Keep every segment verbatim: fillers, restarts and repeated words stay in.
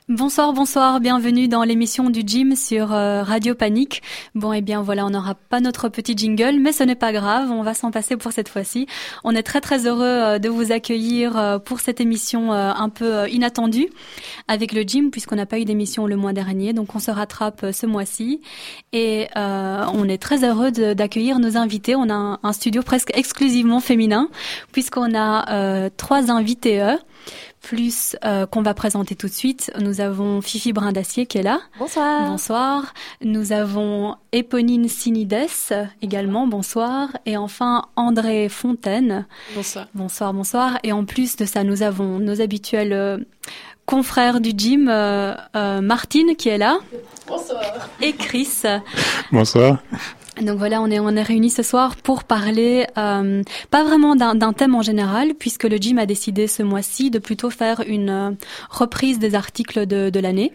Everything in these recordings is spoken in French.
Bonsoir, bonsoir, bienvenue dans l'émission du gym sur euh, Radio Panique. Bon, eh bien voilà, on n'aura pas notre petit jingle, mais ce n'est pas grave, on va s'en passer pour cette fois-ci. On est très très heureux euh, de vous accueillir euh, pour cette émission euh, un peu euh, inattendue avec le gym, puisqu'on n'a pas eu d'émission le mois dernier, donc on se rattrape euh, ce mois-ci. Et euh, on est très heureux de, d'accueillir nos invités. On a un, un studio presque exclusivement féminin, puisqu'on a euh, trois invités eux. Plus euh, qu'on va présenter tout de suite. Nous avons Fifi Brindacier qui est là. Bonsoir. Bonsoir. Nous avons Éponine Sinides également. Bonsoir. Et enfin André Fontaine. Bonsoir. Bonsoir, bonsoir. Et en plus de ça, nous avons nos habituels euh, confrères du gym, euh, euh, Martine qui est là. Bonsoir. Et Chris. Bonsoir. Donc voilà, on est on est réunis ce soir pour parler euh, pas vraiment d'un, d'un thème en général, puisque le gym a décidé ce mois-ci de plutôt faire une euh, reprise des articles de, de l'année.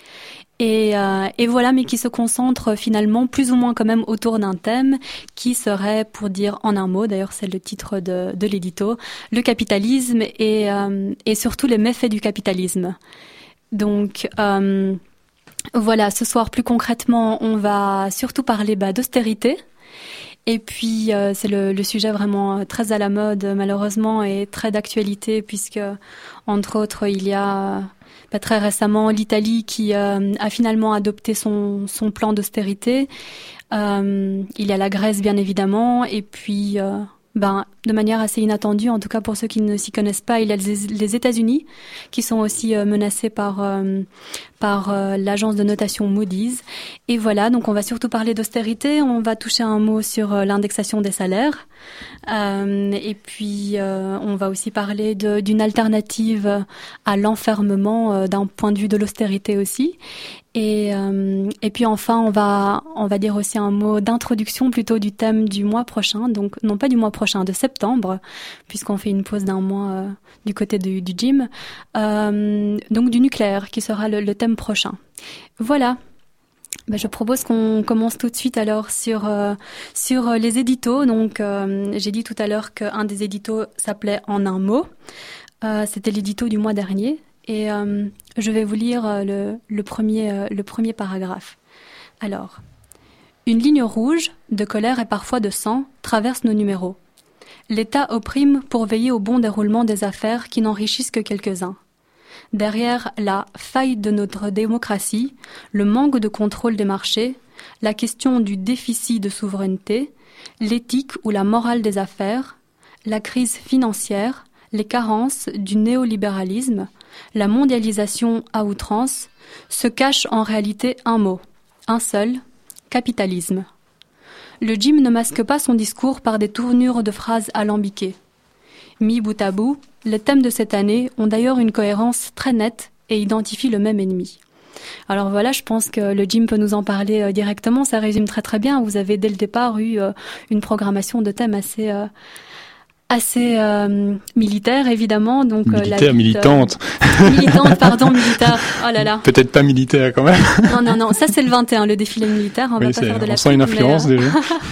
Et, euh, et voilà, mais qui se concentre finalement plus ou moins quand même autour d'un thème qui serait, pour dire en un mot, d'ailleurs c'est le titre de, de l'édito, le capitalisme et, euh, et surtout les méfaits du capitalisme. Donc euh, Voilà, ce soir, plus concrètement, on va surtout parler bah, d'austérité. Et puis, euh, c'est le, le sujet vraiment très à la mode, malheureusement, et très d'actualité, puisque, entre autres, il y a bah, très récemment l'Italie qui euh, a finalement adopté son, son plan d'austérité. Euh, il y a la Grèce, bien évidemment, et puis... Euh, Ben, de manière assez inattendue, en tout cas pour ceux qui ne s'y connaissent pas, il y a les, les États-Unis qui sont aussi euh, menacés par euh, par euh, l'agence de notation Moody's. Et voilà, donc on va surtout parler d'austérité. On va toucher un mot sur euh, l'indexation des salaires. Euh, et puis euh, on va aussi parler de, d'une alternative à l'enfermement euh, d'un point de vue de l'austérité aussi. Et, euh, et puis enfin, on va on va dire aussi un mot d'introduction plutôt du thème du mois prochain, donc non pas du mois prochain, de septembre, puisqu'on fait une pause d'un mois euh, du côté du, du gym, euh, donc du nucléaire qui sera le, le thème prochain. Voilà. Ben, je propose qu'on commence tout de suite alors sur euh, sur les éditos. Donc euh, j'ai dit tout à l'heure qu'un des éditos s'appelait En un mot. Euh, c'était l'édito du mois dernier. Et euh, je vais vous lire euh, le, le, premier, euh, le premier paragraphe. Alors, une ligne rouge, de colère et parfois de sang, traverse nos numéros. L'État opprime pour veiller au bon déroulement des affaires qui n'enrichissent que quelques-uns. Derrière la faille de notre démocratie, le manque de contrôle des marchés, la question du déficit de souveraineté, l'éthique ou la morale des affaires, la crise financière, les carences du néolibéralisme, la mondialisation à outrance, se cache en réalité un mot, un seul, capitalisme. Le gym ne masque pas son discours par des tournures de phrases alambiquées. Mis bout à bout, les thèmes de cette année ont d'ailleurs une cohérence très nette et identifient le même ennemi. Alors voilà, je pense que le gym peut nous en parler euh, directement, ça résume très très bien. Vous avez dès le départ eu euh, une programmation de thèmes assez... Euh, assez euh, militaire évidemment, donc militaire, euh, la lutte, militante euh, militante pardon militaire, oh là là, peut-être pas militaire quand même. non non non, ça c'est le vingt et un, le défilé militaire, on oui, va pas faire de on la sent une influence mais... déjà.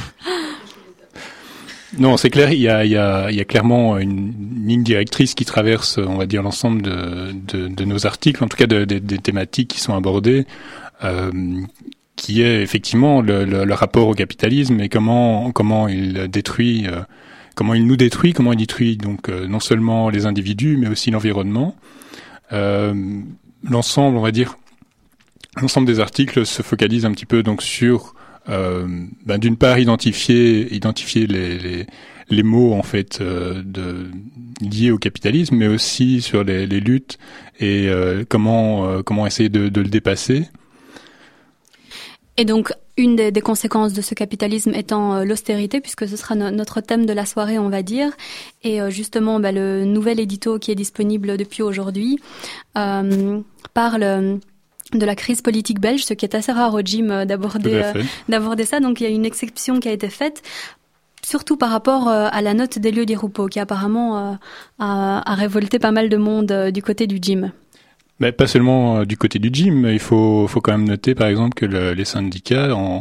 Non, c'est clair, il y a il y a il y a clairement une ligne directrice qui traverse, on va dire, l'ensemble de de, de nos articles, en tout cas de, de, des thématiques qui sont abordées, euh, qui est effectivement le, le, le rapport au capitalisme et comment comment il détruit euh, comment il nous détruit, comment il détruit donc euh, non seulement les individus, mais aussi l'environnement. Euh, l'ensemble, on va dire, l'ensemble des articles se focalise un petit peu donc sur, euh, ben, d'une part, identifier, identifier les, les, les maux en fait euh, de, liés au capitalisme, mais aussi sur les, les luttes et euh, comment euh, comment essayer de, de le dépasser. Et donc, une des, des conséquences de ce capitalisme étant euh, l'austérité, puisque ce sera no- notre thème de la soirée, on va dire. Et euh, justement, bah, le nouvel édito qui est disponible depuis aujourd'hui euh, parle de la crise politique belge, ce qui est assez rare au gym euh, d'aborder, euh, d'aborder ça. Donc, il y a une exception qui a été faite, surtout par rapport euh, à la note d'Elio Di Rupo, qui apparemment euh, a, a révolté pas mal de monde euh, du côté du gym. Mais pas seulement euh, du côté du gym, il faut, faut quand même noter par exemple que le, les syndicats ont,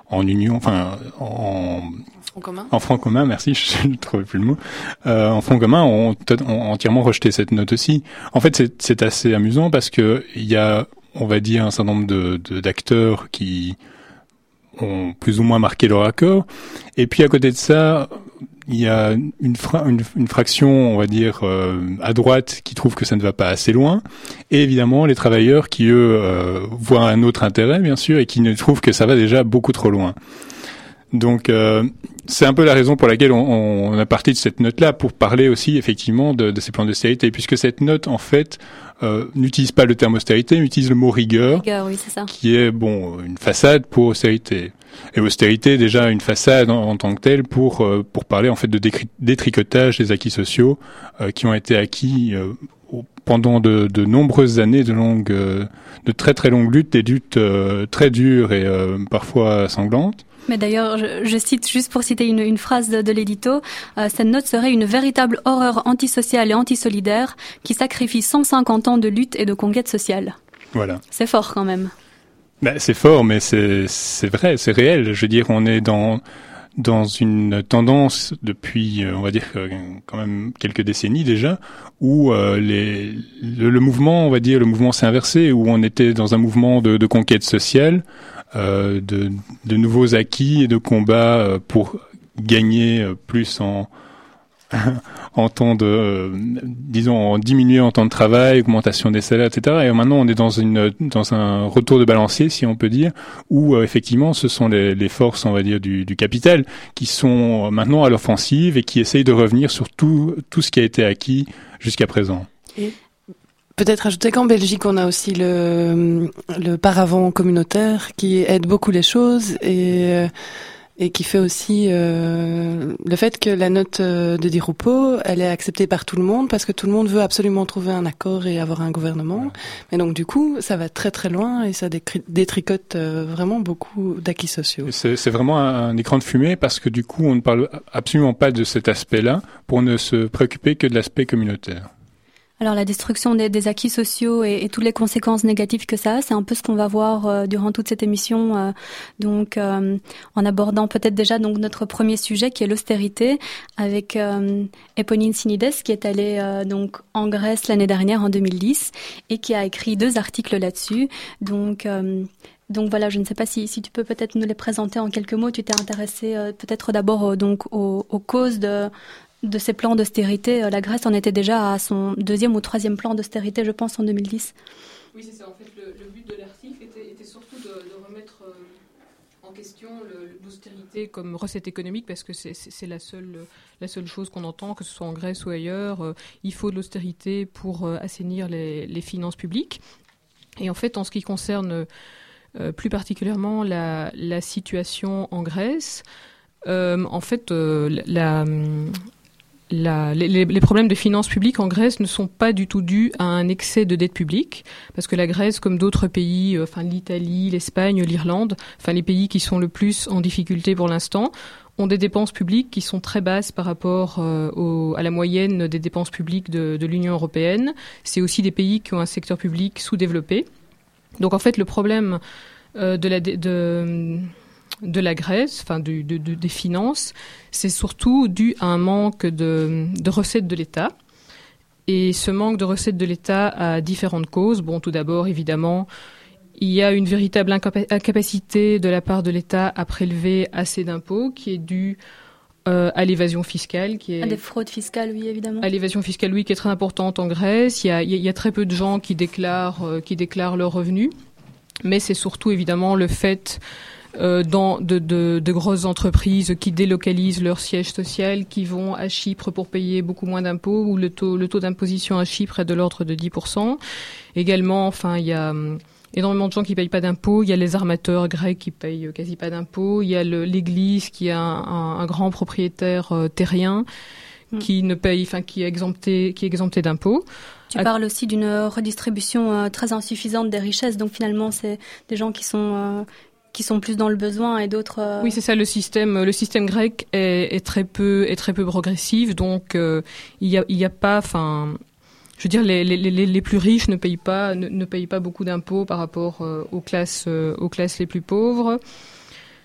en union, enfin en En commun. En franc commun, merci, je ne trouvais plus le mot. Euh, en franc commun, ont, ont entièrement rejeté cette note aussi. En fait, c'est, c'est assez amusant parce que il y a, on va dire, un certain nombre de, de d'acteurs qui ont plus ou moins marqué leur accord. Et puis à côté de ça, il y a une, fra- une, une fraction, on va dire, euh, à droite qui trouve que ça ne va pas assez loin. Et évidemment, les travailleurs qui, eux, euh, voient un autre intérêt, bien sûr, et qui ne trouvent que ça va déjà beaucoup trop loin. Donc, euh, c'est un peu la raison pour laquelle on, on a parti de cette note-là, pour parler aussi effectivement de, de ces plans d'austérité, puisque cette note, en fait, euh, n'utilise pas le terme austérité, mais utilise le mot rigueur, rigueur oui, c'est ça. Qui est bon une façade pour austérité. Et austérité, déjà une façade en, en tant que telle pour euh, pour parler en fait de décri- détricotage des acquis sociaux euh, qui ont été acquis euh, pendant de, de nombreuses années, de longues, euh, de très très longues luttes, des luttes euh, très dures et euh, parfois sanglantes. Mais d'ailleurs, je, je cite, juste pour citer une, une phrase de, de l'édito, euh, cette note serait une véritable horreur antisociale et antisolidaire qui sacrifie cent cinquante ans de lutte et de conquête sociale. Voilà. C'est fort quand même. Ben, c'est fort, mais c'est, c'est vrai, c'est réel. Je veux dire, on est dans, dans une tendance depuis, on va dire, quand même quelques décennies déjà, où euh, les, le, le mouvement, on va dire, le mouvement s'est inversé, où on était dans un mouvement de, de conquête sociale, Euh, de, de nouveaux acquis et de combats euh, pour gagner euh, plus en en temps de, euh, disons, en diminuer en temps de travail, augmentation des salaires, et cetera. Et maintenant, on est dans une dans un retour de balancier, si on peut dire, où euh, effectivement, ce sont les, les forces, on va dire, du, du capital qui sont maintenant à l'offensive et qui essayent de revenir sur tout tout ce qui a été acquis jusqu'à présent. Et peut-être ajouter qu'en Belgique, on a aussi le, le paravent communautaire qui aide beaucoup les choses et, et qui fait aussi euh, le fait que la note de Di Rupo, elle est acceptée par tout le monde parce que tout le monde veut absolument trouver un accord et avoir un gouvernement. Mais donc du coup, ça va très très loin et ça détricote vraiment beaucoup d'acquis sociaux. C'est, c'est vraiment un, un écran de fumée parce que du coup, on ne parle absolument pas de cet aspect-là pour ne se préoccuper que de l'aspect communautaire. Alors la destruction des, des acquis sociaux et, et toutes les conséquences négatives que ça a, c'est un peu ce qu'on va voir euh, durant toute cette émission. Euh, donc, euh, en abordant peut-être déjà donc notre premier sujet qui est l'austérité, avec euh, Eponine Sinides qui est allée euh, donc en Grèce l'année dernière en deux mille dix et qui a écrit deux articles là-dessus. Donc euh, Donc voilà, je ne sais pas si, si tu peux peut-être nous les présenter en quelques mots. Tu t'es intéressé euh, peut-être d'abord euh, donc aux, aux causes de de ces plans d'austérité. La Grèce en était déjà à son deuxième ou troisième plan d'austérité, je pense, en deux mille dix. Oui, c'est ça. En fait, le, le but de l'article était, était surtout de, de remettre euh, en question le, l'austérité comme recette économique, parce que c'est, c'est, c'est la seule, la seule chose qu'on entend, que ce soit en Grèce ou ailleurs. Euh, il faut de l'austérité pour euh, assainir les, les finances publiques. Et en fait, en ce qui concerne euh, plus particulièrement la, la situation en Grèce, euh, en fait, euh, la... La, les, les problèmes de finances publiques en Grèce ne sont pas du tout dus à un excès de dette publique, parce que la Grèce, comme d'autres pays, enfin l'Italie, l'Espagne, l'Irlande, enfin les pays qui sont le plus en difficulté pour l'instant, ont des dépenses publiques qui sont très basses par rapport euh, au, à la moyenne des dépenses publiques de, de l'Union européenne. C'est aussi des pays qui ont un secteur public sous-développé. Donc en fait, le problème euh, de la... De, de, de la Grèce, enfin de, de, de, des finances, c'est surtout dû à un manque de, de recettes de l'État. Et ce manque de recettes de l'État a différentes causes. Bon, tout d'abord, évidemment, il y a une véritable incapacité de la part de l'État à prélever assez d'impôts, qui est due euh, à l'évasion fiscale. Qui est, à des fraudes fiscales, oui, évidemment. À l'évasion fiscale, oui, qui est très importante en Grèce. Il y a, il y a très peu de gens qui déclarent, euh, qui déclarent leurs revenus. Mais c'est surtout, évidemment, le fait... Euh, dans de, de, de grosses entreprises qui délocalisent leur siège social, qui vont à Chypre pour payer beaucoup moins d'impôts, où le taux, le taux d'imposition à Chypre est de l'ordre de dix pour cent. Également, enfin, il y a hum, énormément de gens qui payent pas d'impôts. Il y a les armateurs grecs qui payent quasi pas d'impôts. Il y a le, l'Église qui est un, un, un grand propriétaire euh, terrien mmh. qui ne paye, enfin, qui est exempté, qui est exempté d'impôts. Tu parles aussi d'une redistribution euh, très insuffisante des richesses. Donc finalement, c'est des gens qui sont euh, qui sont plus dans le besoin et d'autres. Euh... Oui, c'est ça. Le système, le système grec est, est très peu, est très peu progressif. Donc, euh, il y a, il y a pas, enfin, je veux dire, les, les, les, les plus riches ne payent pas, ne, ne payent pas beaucoup d'impôts par rapport euh, aux classes, euh, aux classes les plus pauvres.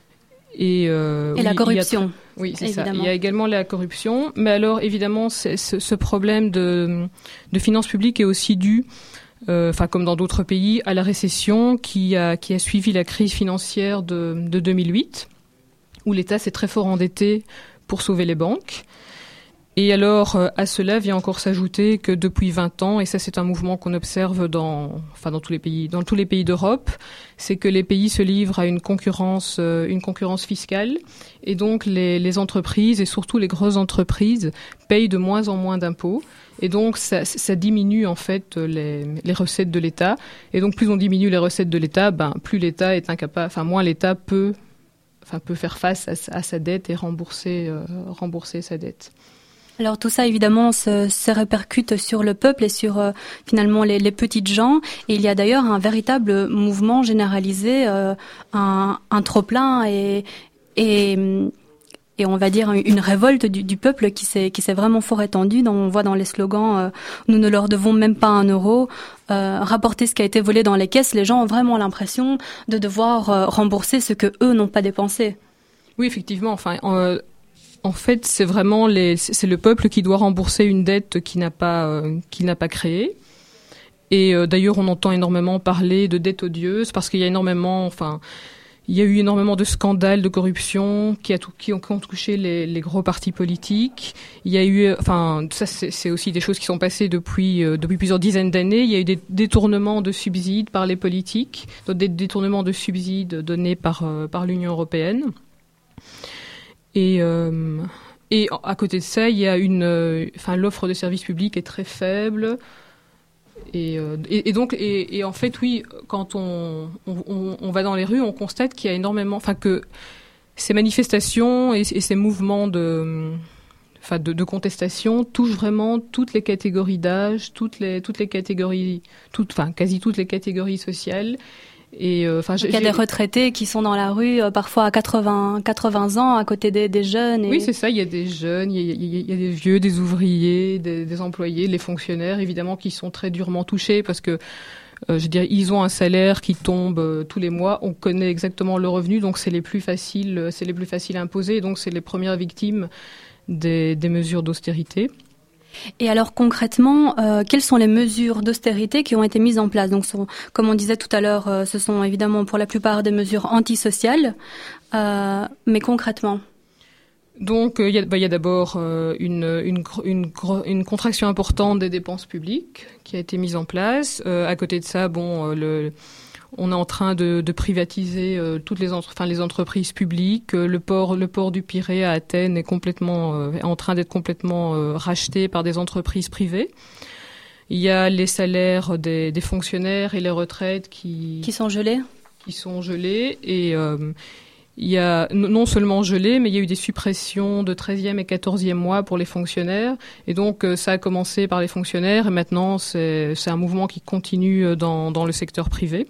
Et, euh, et oui, la corruption. Il y a, oui, c'est évidemment. ça. Il y a également la corruption. Mais alors, évidemment, c'est, ce, ce problème de, de finances publiques est aussi dû, euh, enfin, comme dans d'autres pays, à la récession qui a, qui a suivi la crise financière de, de deux mille huit, où l'État s'est très fort endetté pour sauver les banques. Et alors, à cela vient encore s'ajouter que depuis vingt ans, et ça c'est un mouvement qu'on observe dans, enfin dans tous les pays, dans tous les pays d'Europe, c'est que les pays se livrent à une concurrence, euh, une concurrence fiscale, et donc les, les entreprises et surtout les grosses entreprises payent de moins en moins d'impôts, et donc ça, ça diminue en fait les, les recettes de l'État, et donc plus on diminue les recettes de l'État, ben plus l'État est incapable, enfin moins l'État peut, enfin peut faire face à, à sa dette et rembourser, euh, rembourser sa dette. Alors tout ça évidemment se, se répercute sur le peuple et sur euh, finalement les, les petites gens. Et il y a d'ailleurs un véritable mouvement généralisé, euh, un, un trop-plein et, et, et on va dire une révolte du, du peuple qui s'est, qui s'est vraiment fort étendue. On voit dans les slogans euh, « Nous ne leur devons même pas un euro euh, »,« Rapporter ce qui a été volé dans les caisses ». Les gens ont vraiment l'impression de devoir euh, rembourser ce que eux n'ont pas dépensé. Oui, effectivement. Enfin, euh... En fait, c'est vraiment les, c'est le peuple qui doit rembourser une dette qu'il n'a pas, euh, qu'il n'a pas créée. Et euh, d'ailleurs, on entend énormément parler de dette odieuse parce qu'il y a énormément, enfin, il y a eu énormément de scandales de corruption qui, a tout, qui, ont, qui ont touché les, les gros partis politiques. Il y a eu, enfin, ça c'est, c'est aussi des choses qui sont passées depuis, euh, depuis plusieurs dizaines d'années. Il y a eu des détournements de subsides par les politiques, des détournements de subsides donnés par, euh, par l'Union européenne. Et, euh, et à côté de ça, il y a une, euh, enfin, l'offre de services publics est très faible. Et, euh, et, et donc, et, et en fait, oui, quand on, on, on va dans les rues, on constate qu'il y a énormément, enfin, que ces manifestations et, et ces mouvements de, enfin, de, de contestation touchent vraiment toutes les catégories d'âge, toutes les, toutes les catégories, toutes, enfin, quasi toutes les catégories sociales. Et euh, enfin, il y a des retraités qui sont dans la rue euh, parfois à quatre-vingts, quatre-vingts ans à côté des, des jeunes. Et... Oui, c'est ça. Il y a des jeunes, il y a, il y a, il y a des vieux, des ouvriers, des, des employés, les fonctionnaires, évidemment, qui sont très durement touchés parce que, euh, je dirais, ils ont un salaire qui tombe euh, tous les mois. On connaît exactement le revenu, donc c'est les plus faciles, c'est les plus faciles à imposer. Et donc c'est les premières victimes des, des mesures d'austérité. Et alors concrètement, euh, quelles sont les mesures d'austérité qui ont été mises en place? Donc, sont, comme on disait tout à l'heure, euh, ce sont évidemment pour la plupart des mesures antisociales, euh, mais concrètement. Donc, il euh, y a, bah, y a d'abord euh, une, une, une, une contraction importante des dépenses publiques qui a été mise en place. Euh, à côté de ça, bon, euh, le on est en train de, de privatiser euh, toutes les, entre, enfin, les entreprises publiques. Euh, le port, le port du Pirée à Athènes est complètement, euh, est en train d'être complètement euh, racheté par des entreprises privées. Il y a les salaires des, des fonctionnaires et les retraites qui qui sont gelés, qui sont gelés. Et euh, il y a non seulement gelés, mais il y a eu des suppressions de treizième et quatorzième mois pour les fonctionnaires. Et donc euh, ça a commencé par les fonctionnaires et maintenant c'est, c'est un mouvement qui continue dans, dans le secteur privé.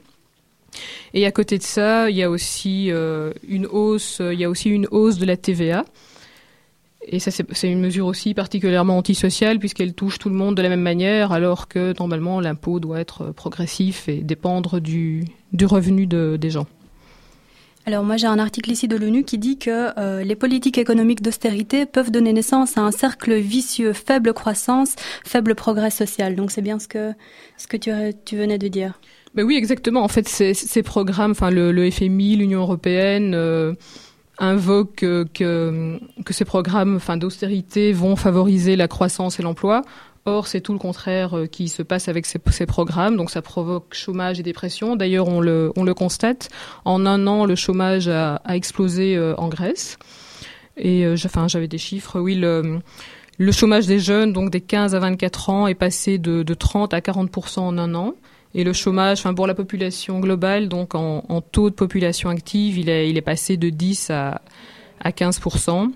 Et à côté de ça, il y a aussi euh, une hausse, il y a aussi une hausse de la T V A. Et ça, c'est, c'est une mesure aussi particulièrement antisociale puisqu'elle touche tout le monde de la même manière, alors que normalement l'impôt doit être progressif et dépendre du, du revenu de, des gens. Alors moi j'ai un article ici de l'ONU qui dit que euh, les politiques économiques d'austérité peuvent donner naissance à un cercle vicieux, faible croissance, faible progrès social. Donc c'est bien ce que ce que tu, tu venais de dire. Ben oui, exactement. En fait, ces, ces programmes, enfin le, le F M I, l'Union européenne, euh, invoquent euh, que, que ces programmes, enfin d'austérité, vont favoriser la croissance et l'emploi. Or, c'est tout le contraire euh, qui se passe avec ces, ces programmes. Donc, ça provoque chômage et dépression. D'ailleurs, on le, on le constate. En un an, le chômage a, a explosé euh, en Grèce. Et, euh, enfin, j'avais des chiffres. Oui, le, le chômage des jeunes, donc des quinze à vingt-quatre ans, est passé de, de trente à quarante pour cent en un an. Et le chômage, enfin pour la population globale, donc en, en taux de population active, il est, il est passé de dix à, à quinze pour cent.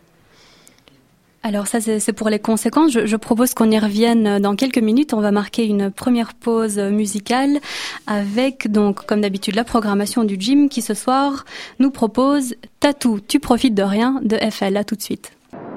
Alors ça, c'est, c'est pour les conséquences. Je, je propose qu'on y revienne dans quelques minutes. On va marquer une première pause musicale avec, donc, comme d'habitude, la programmation du gym qui, ce soir, nous propose « Tatou, tu profites de rien » de F L. À tout de suite.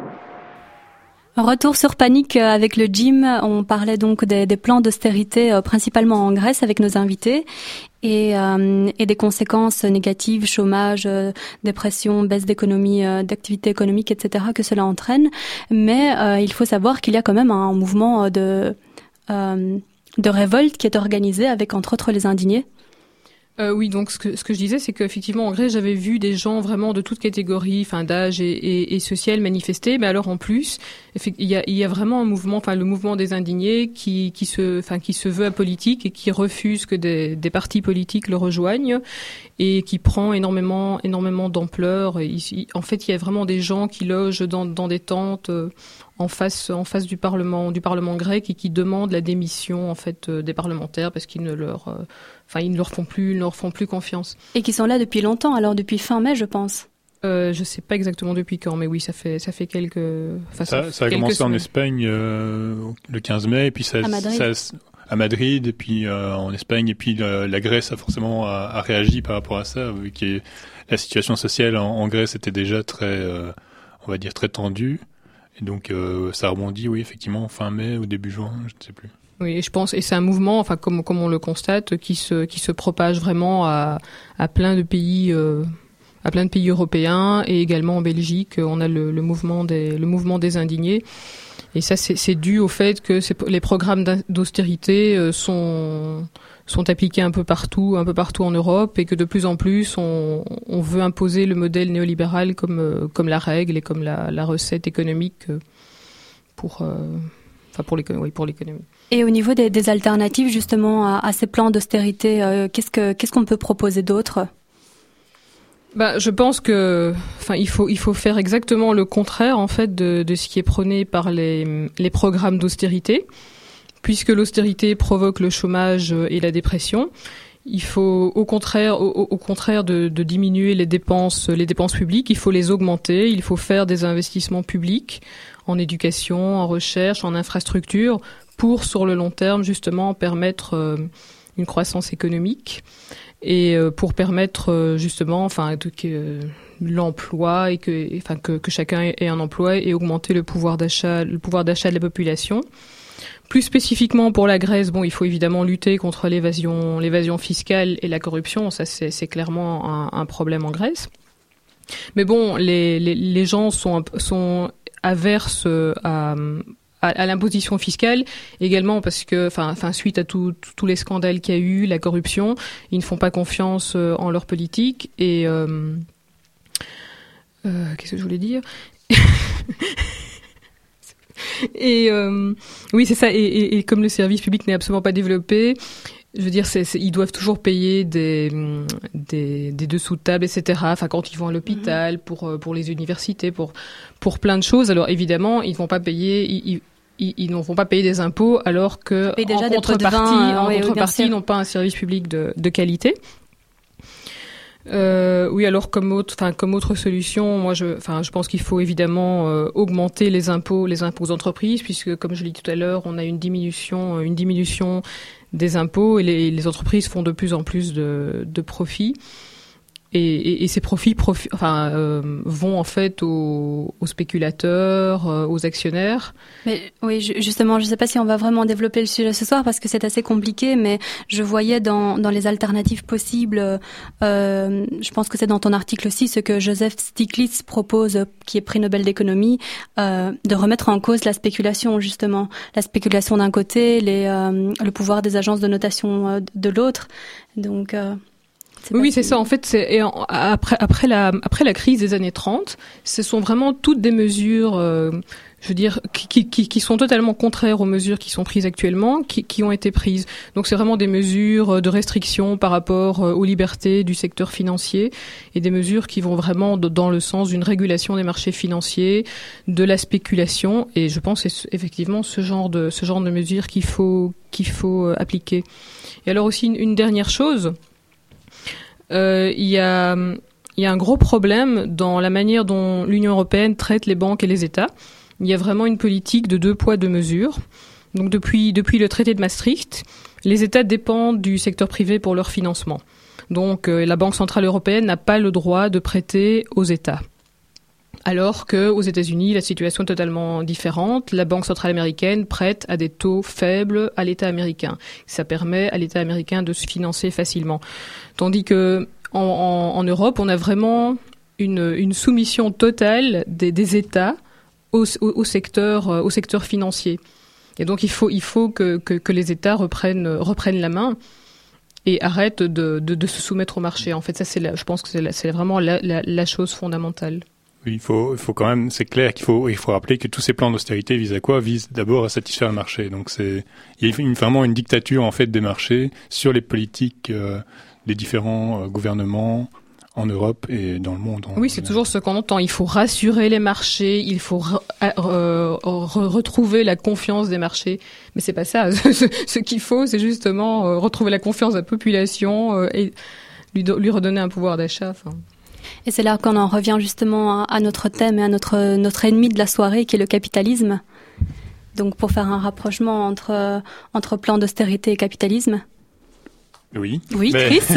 Retour sur Panique avec le gym. On parlait donc des, des plans d'austérité, euh, principalement en Grèce, avec nos invités. et, euh, et des conséquences négatives, chômage, euh, dépression, baisse d'économie, euh, d'activité économique, et cetera que cela entraîne. Mais euh, il faut savoir qu'il y a quand même un mouvement de euh, de révolte qui est organisé avec entre autres les indignés. Euh, oui, donc ce que ce que je disais, c'est qu'effectivement en Grèce, j'avais vu des gens vraiment de toutes catégories, enfin d'âge et, et, et social manifester. Mais alors en plus, il y a il y a vraiment un mouvement, enfin le mouvement des indignés qui qui se, enfin qui se veut apolitique et qui refuse que des des partis politiques le rejoignent et qui prend énormément énormément d'ampleur. Ici, en fait, il y a vraiment des gens qui logent dans dans des tentes euh, en face en face du parlement du parlement grec et qui demandent la démission en fait euh, des parlementaires parce qu'ils ne leur euh, Enfin, ils ne leur font plus, ils ne leur font plus confiance. Et qui sont là depuis longtemps, alors depuis fin mai, je pense. Euh, je sais pas exactement depuis quand, mais oui, ça fait ça fait quelques. Enfin, ça, ça, ça a commencé semaines. En Espagne euh, le quinze mai, et puis ça, à Madrid, ça, à Madrid et puis euh, en Espagne, et puis la, la Grèce a forcément a, a réagi par rapport à ça, vu que la situation sociale en, en Grèce était déjà très, euh, on va dire très tendue, et donc euh, ça rebondit, oui, effectivement, fin mai ou début juin, je ne sais plus. Oui, je pense, et c'est un mouvement, enfin comme comme on le constate, qui se qui se propage vraiment à à plein de pays, euh, à plein de pays européens et également en Belgique. On a le, le mouvement des le mouvement des indignés, et ça c'est c'est dû au fait que les programmes d'austérité sont sont appliqués un peu partout, un peu partout en Europe, et que de plus en plus on on veut imposer le modèle néolibéral comme comme la règle et comme la la recette économique pour euh, enfin pour l'économie, oui, pour l'économie. Et au niveau des, des alternatives justement à, à ces plans d'austérité, euh, qu'est-ce que qu'est-ce qu'on peut proposer d'autre ? Bah, je pense que, enfin, il faut il faut faire exactement le contraire en fait de de ce qui est prôné par les les programmes d'austérité, puisque l'austérité provoque le chômage et la dépression. Il faut au contraire au, au contraire de, de diminuer les dépenses les dépenses publiques, il faut les augmenter. Il faut faire des investissements publics en éducation, en recherche, en infrastructure, pour, sur le long terme, justement, permettre euh, une croissance économique et euh, pour permettre, euh, justement, enfin, que euh, l'emploi et que, enfin, que, que chacun ait un emploi et augmenter le pouvoir d'achat, le pouvoir d'achat de la population. Plus spécifiquement pour la Grèce, bon, il faut évidemment lutter contre l'évasion, l'évasion fiscale et la corruption. Ça, c'est, c'est clairement un, un problème en Grèce. Mais bon, les, les, les gens sont, sont averses à À, à l'imposition fiscale également parce que, enfin, enfin, suite à tous les scandales qu'il y a eu, la corruption, ils ne font pas confiance euh, en leur politique et euh, euh, qu'est-ce que je voulais dire Et euh, oui, c'est ça. Et, et, et comme le service public n'est absolument pas développé, je veux dire, c'est, c'est, ils doivent toujours payer des des, des dessous de table, et cetera. Enfin, quand ils vont à l'hôpital, mmh. pour pour les universités, pour pour plein de choses. Alors évidemment, ils vont pas payer, ils, ils, ils ne vont pas payer des impôts, alors que en contrepartie, vin, en oui, contrepartie, oui, ils n'ont pas un service public de de qualité. Euh, oui, alors comme autre, enfin comme autre solution, moi je, enfin je pense qu'il faut évidemment euh, augmenter les impôts, les impôts aux entreprises, puisque comme je l'ai dit tout à l'heure, on a une diminution, une diminution des impôts et les, les entreprises font de plus en plus de, de profits. Et, et, et ces profits profi- enfin, euh, vont en fait aux, aux spéculateurs, euh, aux actionnaires. Mais oui, justement, je ne sais pas si on va vraiment développer le sujet ce soir parce que c'est assez compliqué, mais je voyais dans, dans les alternatives possibles, euh, je pense que c'est dans ton article aussi, ce que Joseph Stiglitz propose, qui est prix Nobel d'économie, euh, de remettre en cause la spéculation, justement. La spéculation d'un côté, les, euh, le pouvoir des agences de notation de l'autre. Donc... Euh Oui, oui, c'est ça. En fait, c'est et en, après après la après la crise des années trente, ce sont vraiment toutes des mesures, euh, je veux dire, qui, qui qui sont totalement contraires aux mesures qui sont prises actuellement, qui qui ont été prises. Donc, c'est vraiment des mesures de restriction par rapport aux libertés du secteur financier et des mesures qui vont vraiment dans le sens d'une régulation des marchés financiers, de la spéculation. Et je pense que c'est effectivement ce genre de ce genre de mesures qu'il faut qu'il faut appliquer. Et alors aussi une, une dernière chose. Euh, il y a, il y a un gros problème dans la manière dont l'Union européenne traite les banques et les États. Il y a vraiment une politique de deux poids, deux mesures. Donc depuis, depuis le traité de Maastricht, les États dépendent du secteur privé pour leur financement. Donc euh, la Banque centrale européenne n'a pas le droit de prêter aux États. Alors que aux États-Unis, la situation est totalement différente. La Banque centrale américaine prête à des taux faibles à l'État américain. Ça permet à l'État américain de se financer facilement. Tandis que en, en, en Europe, on a vraiment une, une soumission totale des, des États au, au, au secteur, au secteur financier. Et donc il faut, il faut que, que, que les États reprennent, reprennent la main et arrêtent de, de, de se soumettre au marché. En fait, ça, c'est la, je pense que c'est, la, c'est vraiment la, la, la chose fondamentale. Oui, il faut, il faut quand même, c'est clair qu'il faut, il faut rappeler que tous ces plans d'austérité visent à quoi? Visent d'abord à satisfaire le marché. Donc c'est, il y a une, vraiment une dictature en fait des marchés sur les politiques euh, des différents euh, gouvernements en Europe et dans le monde. Oui, c'est toujours ce qu'on entend. Il faut rassurer les marchés, il faut re, re, re, retrouver la confiance des marchés. Mais c'est pas ça. ce, ce qu'il faut, c'est justement euh, retrouver la confiance de la population euh, et lui, lui redonner un pouvoir d'achat. Enfin. Et c'est là qu'on en revient justement à notre thème et à notre, notre ennemi de la soirée qui est le capitalisme. Donc pour faire un rapprochement entre, entre plan d'austérité et capitalisme. Oui. Oui, mais... Chris.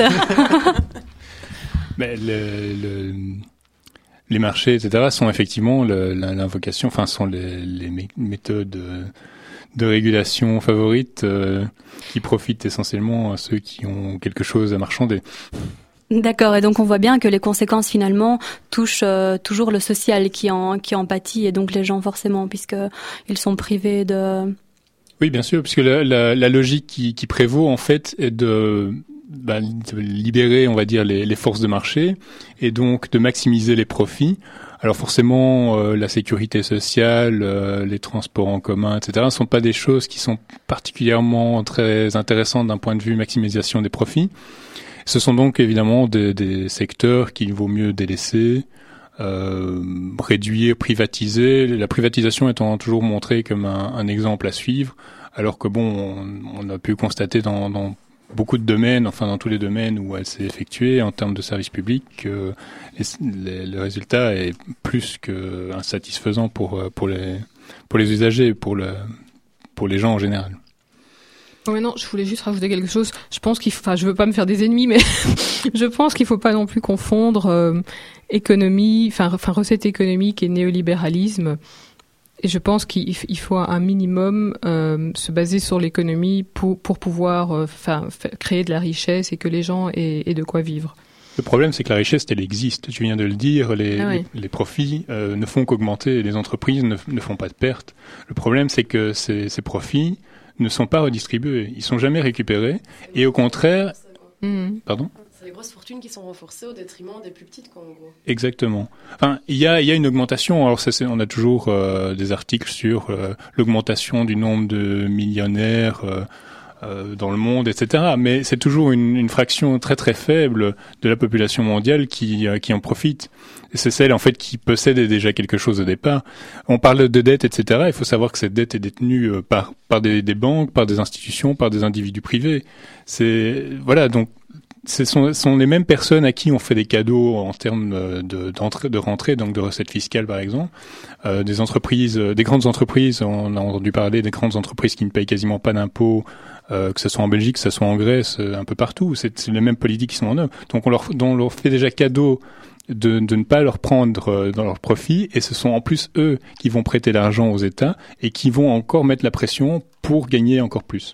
mais le, le, les marchés, et cetera sont effectivement le, l'invocation, enfin sont les, les méthodes de, de régulation favorites euh, qui profitent essentiellement à ceux qui ont quelque chose à marchander. D'accord, et donc on voit bien que les conséquences finalement touchent euh, toujours le social qui en qui en pâtit et donc les gens forcément puisque ils sont privés de. Oui, bien sûr, puisque la, la, la logique qui, qui prévaut en fait est de, bah, de libérer, on va dire, les, les forces de marché et donc de maximiser les profits. Alors forcément, euh, la sécurité sociale, euh, les transports en commun, et cetera, ne sont pas des choses qui sont particulièrement très intéressantes d'un point de vue maximisation des profits. Ce sont donc évidemment des, des secteurs qu'il vaut mieux délaisser, euh, réduire, privatiser. La privatisation étant toujours montrée comme un, un exemple à suivre, alors que bon, on, on a pu constater dans, dans beaucoup de domaines, enfin dans tous les domaines où elle s'est effectuée en termes de services publics, que les, les, le résultat est plus que insatisfaisant pour pour les pour les usagers, pour le pour les gens en général. Oh mais non, je voulais juste rajouter quelque chose. Je pense qu'il faut, enfin, je veux pas me faire des ennemis, mais je pense qu'il faut pas non plus confondre euh, économie, enfin, enfin, recette économique et néolibéralisme. Et je pense qu'il il faut un minimum euh, se baser sur l'économie pour pour pouvoir, enfin, euh, créer de la richesse et que les gens aient, aient de quoi vivre. Le problème, c'est que la richesse, elle existe. Tu viens de le dire, les, ah oui. les, les profits euh, ne font qu'augmenter, les entreprises ne, ne font pas de pertes. Le problème, c'est que ces, ces profits ne sont pas redistribués, ils sont jamais récupérés, et au contraire, mmh. pardon. C'est les grosses fortunes qui sont renforcées au détriment des plus petites, quoi, en gros. Exactement. Enfin, il y a, il y a une augmentation. Alors, ça, c'est, on a toujours euh, des articles sur euh, l'augmentation du nombre de millionnaires euh, euh, dans le monde, et cetera. Mais c'est toujours une, une fraction très très faible de la population mondiale qui euh, qui en profite. Et c'est celle en fait qui possède déjà quelque chose au départ. On parle de dette, et cetera. Il faut savoir que cette dette est détenue euh, par par des, des banques, par des institutions, par des individus privés. C'est voilà donc. Ce sont, sont les mêmes personnes à qui on fait des cadeaux en termes de, d'entrée, de rentrée, donc de recettes fiscales par exemple. Euh, des entreprises, des grandes entreprises, on a entendu parler des grandes entreprises qui ne payent quasiment pas d'impôts, euh, que ce soit en Belgique, que ce soit en Grèce, un peu partout. C'est, c'est les mêmes politiques qui sont en œuvre. Donc on leur, on leur fait déjà cadeau de, de ne pas leur prendre dans leurs profits, et ce sont en plus eux qui vont prêter l'argent aux États et qui vont encore mettre la pression pour gagner encore plus.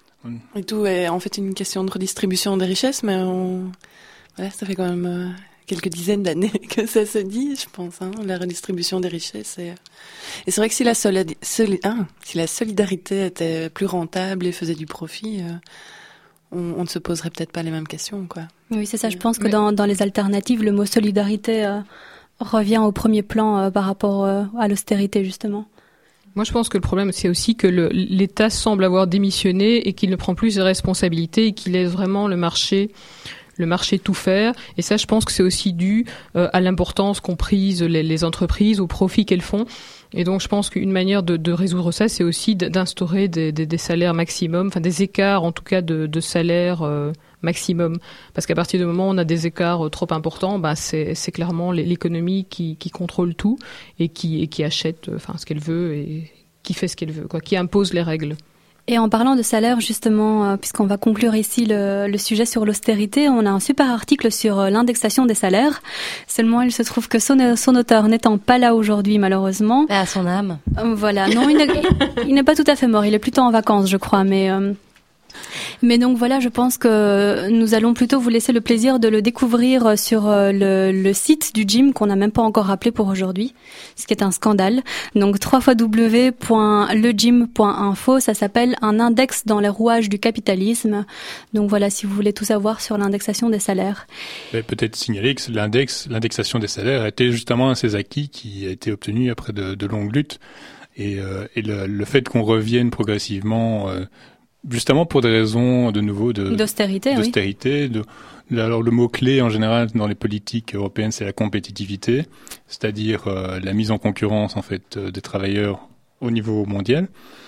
Et tout est en fait une question de redistribution des richesses, mais on... voilà, ça fait quand même euh, quelques dizaines d'années que ça se dit, je pense, hein, la redistribution des richesses. Et, et c'est vrai que si la, solidi... Soli... ah, si la solidarité était plus rentable et faisait du profit, euh, on, on ne se poserait peut-être pas les mêmes questions, quoi. Oui, c'est ça. Je pense que mais... dans, dans les alternatives, le mot solidarité euh, revient au premier plan euh, par rapport euh, à l'austérité, justement. Moi, je pense que le problème, c'est aussi que le, l'État semble avoir démissionné et qu'il ne prend plus ses responsabilités et qu'il laisse vraiment le marché, le marché tout faire. Et ça, je pense que c'est aussi dû euh, à l'importance qu'ont prise les, les entreprises, au profit qu'elles font. Et donc, je pense qu'une manière de, de résoudre ça, c'est aussi d'instaurer des, des, des salaires maximum, enfin des écarts, en tout cas, de, de salaires euh, maximum. Parce qu'à partir du moment où on a des écarts trop importants, bah c'est, c'est clairement l'économie qui, qui contrôle tout et qui, et qui achète, enfin, ce qu'elle veut et qui fait ce qu'elle veut, quoi, qui impose les règles. Et en parlant de salaire, justement, euh, puisqu'on va conclure ici le, le sujet sur l'austérité, on a un super article sur euh, l'indexation des salaires. Seulement, il se trouve que son, son auteur n'étant pas là aujourd'hui, malheureusement. À son âme. Euh, voilà. Non, il n'est, il n'est pas tout à fait mort. Il est plutôt en vacances, je crois, mais... Euh, Mais donc voilà, je pense que nous allons plutôt vous laisser le plaisir de le découvrir sur le, le site du gym qu'on n'a même pas encore rappelé pour aujourd'hui, ce qui est un scandale. Donc w w w point le gym point info, ça s'appelle un index dans les rouages du capitalisme. Donc voilà, si vous voulez tout savoir sur l'indexation des salaires. Mais peut-être signaler que l'index, l'indexation des salaires a été justement un de ces acquis qui a été obtenu après de, de longues luttes. Et, euh, et le, le fait qu'on revienne progressivement... Euh, Justement pour des raisons de nouveau de d'austérité, d'austérité. Oui. De, alors le mot clé en général dans les politiques européennes, c'est la compétitivité, c'est-à-dire euh, la mise en concurrence en fait euh, des travailleurs au niveau mondial.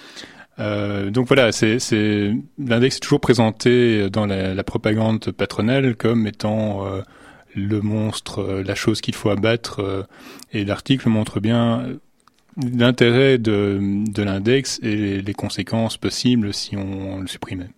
Euh, donc voilà, c'est, c'est l'index est toujours présenté dans la, la propagande patronale comme étant euh, le monstre, euh, la chose qu'il faut abattre. Euh, et l'article montre bien l'intérêt de, de l'index et les, les conséquences possibles si on le supprimait.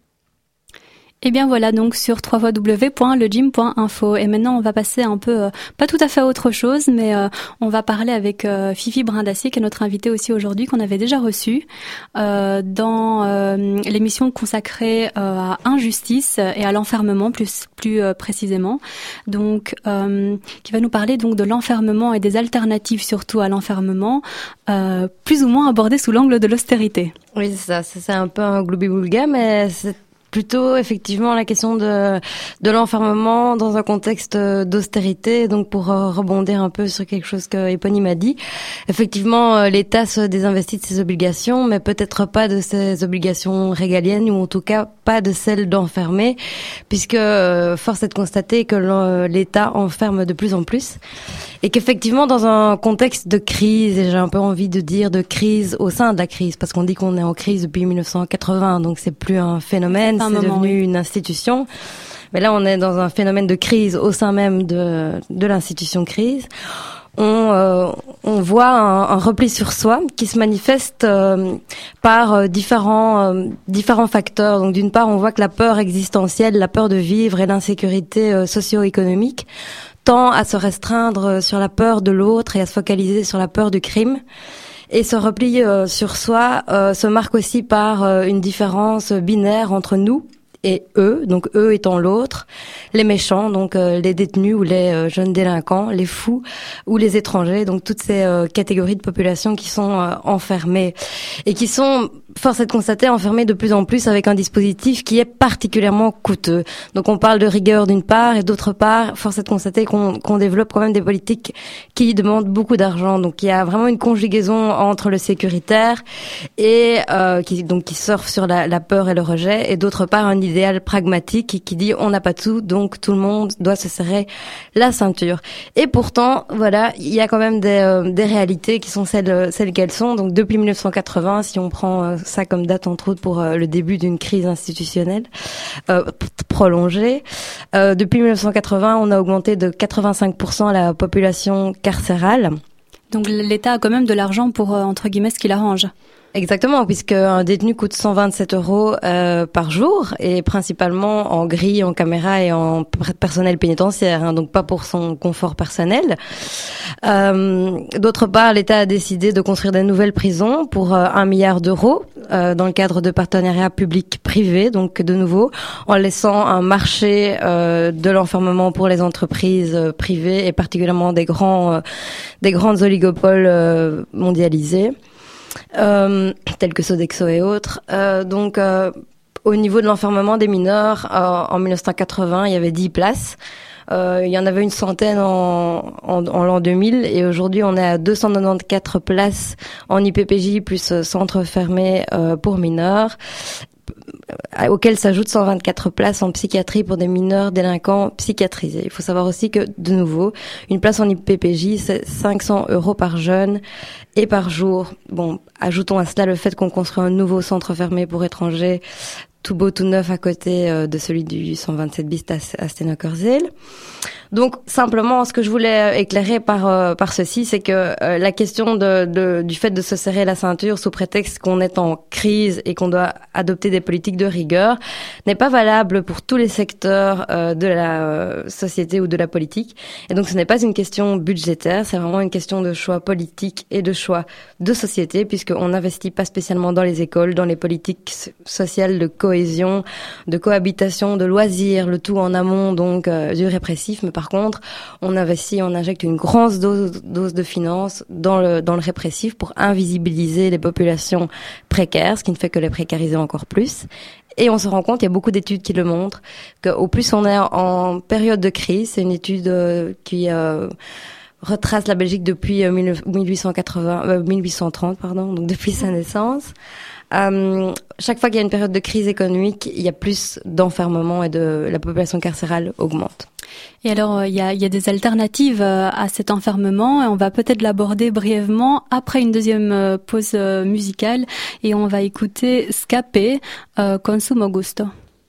Eh bien voilà, donc sur w w w point le gym point info. Et maintenant, on va passer un peu, euh, pas tout à fait à autre chose, mais euh, on va parler avec euh, Fifi Brindacier, qui est notre invitée aussi aujourd'hui, qu'on avait déjà reçue euh, dans euh, l'émission consacrée euh, à injustice et à l'enfermement, plus plus euh, précisément. Donc, euh, qui va nous parler donc de l'enfermement et des alternatives surtout à l'enfermement, euh, plus ou moins abordées sous l'angle de l'austérité. Oui, c'est ça. C'est un peu un gloubi-boulga, mais c'est plutôt effectivement la question de de l'enfermement dans un contexte d'austérité. Donc pour euh, rebondir un peu sur quelque chose que Éponyme a dit, effectivement euh, l'État se désinvestit de ses obligations, mais peut-être pas de ses obligations régaliennes, ou en tout cas pas de celles d'enfermer, puisque euh, force est de constater que l'État enferme de plus en plus, et qu'effectivement dans un contexte de crise, et j'ai un peu envie de dire de crise au sein de la crise, parce qu'on dit qu'on est en crise depuis mille neuf cent quatre-vingts, donc c'est plus un phénomène, c'est moment, devenu oui. une institution. Mais là, on est dans un phénomène de crise au sein même de, de l'institution crise. On, euh, on voit un, un repli sur soi qui se manifeste euh, par euh, différents, euh, différents facteurs. Donc, d'une part, on voit que la peur existentielle, la peur de vivre et l'insécurité euh, socio-économique tend à se restreindre sur la peur de l'autre et à se focaliser sur la peur du crime. Et ce repli euh, sur soi euh, se marque aussi par euh, une différence binaire entre nous et eux, donc eux étant l'autre, les méchants, donc euh, les détenus ou les euh, jeunes délinquants, les fous ou les étrangers, donc toutes ces euh, catégories de population qui sont euh, enfermées et qui sont, force est de constater, enfermées de plus en plus avec un dispositif qui est particulièrement coûteux. Donc on parle de rigueur d'une part, et d'autre part, force est de constater qu'on, qu'on développe quand même des politiques qui demandent beaucoup d'argent. Donc il y a vraiment une conjugaison entre le sécuritaire et euh, qui donc qui surfe sur la, la peur et le rejet, et d'autre part un idéal pragmatique qui dit on n'a pas tout, donc tout le monde doit se serrer la ceinture. Et pourtant, voilà, il y a quand même des, euh, des réalités qui sont celles, celles qu'elles sont. Donc depuis mille neuf cent quatre-vingts, si on prend euh, ça comme date entre autres pour euh, le début d'une crise institutionnelle euh, prolongée, euh, depuis mille neuf cent quatre-vingts, on a augmenté de quatre-vingt-cinq pour cent la population carcérale. Donc l'État a quand même de l'argent pour, euh, entre guillemets, ce qu'il arrange. Exactement, puisque un détenu coûte cent vingt-sept euros euh, par jour, et principalement en grille, en caméra et en personnel pénitentiaire, hein, donc pas pour son confort personnel. Euh, d'autre part, l'État a décidé de construire des nouvelles prisons pour euh, un milliard d'euros euh, dans le cadre de partenariats publics-privés, donc de nouveau en laissant un marché euh, de l'enfermement pour les entreprises euh, privées et particulièrement des grands, euh, des grandes oligopoles euh, mondialisés. Euh, tels que Sodexo et autres. Euh, donc, euh, au niveau de l'enfermement des mineurs, euh, en mille neuf cent quatre-vingts, il y avait dix places. Euh, il y en avait une centaine en, en, en l'an deux mille, et aujourd'hui, on est à deux cent quatre-vingt-quatorze places en I P P J plus euh, centre fermé euh, pour mineurs, auxquels s'ajoutent cent vingt-quatre places en psychiatrie pour des mineurs délinquants psychiatrisés. Il faut savoir aussi que, de nouveau, une place en I P P J, c'est cinq cents euros par jeune et par jour. Bon, ajoutons à cela le fait qu'on construit un nouveau centre fermé pour étrangers, tout beau, tout neuf, à côté euh, de celui du cent vingt-sept bis à Stenokerzeel. Donc simplement, ce que je voulais éclairer par euh, par ceci, c'est que euh, la question de, de du fait de se serrer la ceinture sous prétexte qu'on est en crise et qu'on doit adopter des politiques de rigueur n'est pas valable pour tous les secteurs euh, de la euh, société ou de la politique. Et donc ce n'est pas une question budgétaire, c'est vraiment une question de choix politique et de choix de société, puisqu'on n'investit pas spécialement dans les écoles, dans les politiques sociales de cohésion, de cohabitation, de loisirs, le tout en amont donc euh, du répressif. Mais par contre, on investit, on injecte une grosse dose, dose de finances dans le, dans le répressif pour invisibiliser les populations précaires, ce qui ne fait que les précariser encore plus. Et on se rend compte, il y a beaucoup d'études qui le montrent, qu'au plus on est en période de crise, c'est une étude euh, qui euh, retrace la Belgique depuis euh, mille huit cent quatre-vingts, euh, mille huit cent trente, pardon, donc depuis sa naissance. Euh, chaque fois qu'il y a une période de crise économique, il y a plus d'enfermement et de la population carcérale augmente. Et alors, il y a, il y a des alternatives à cet enfermement et on va peut-être l'aborder brièvement après une deuxième pause musicale et on va écouter Scapé, euh, Consumo Gusto.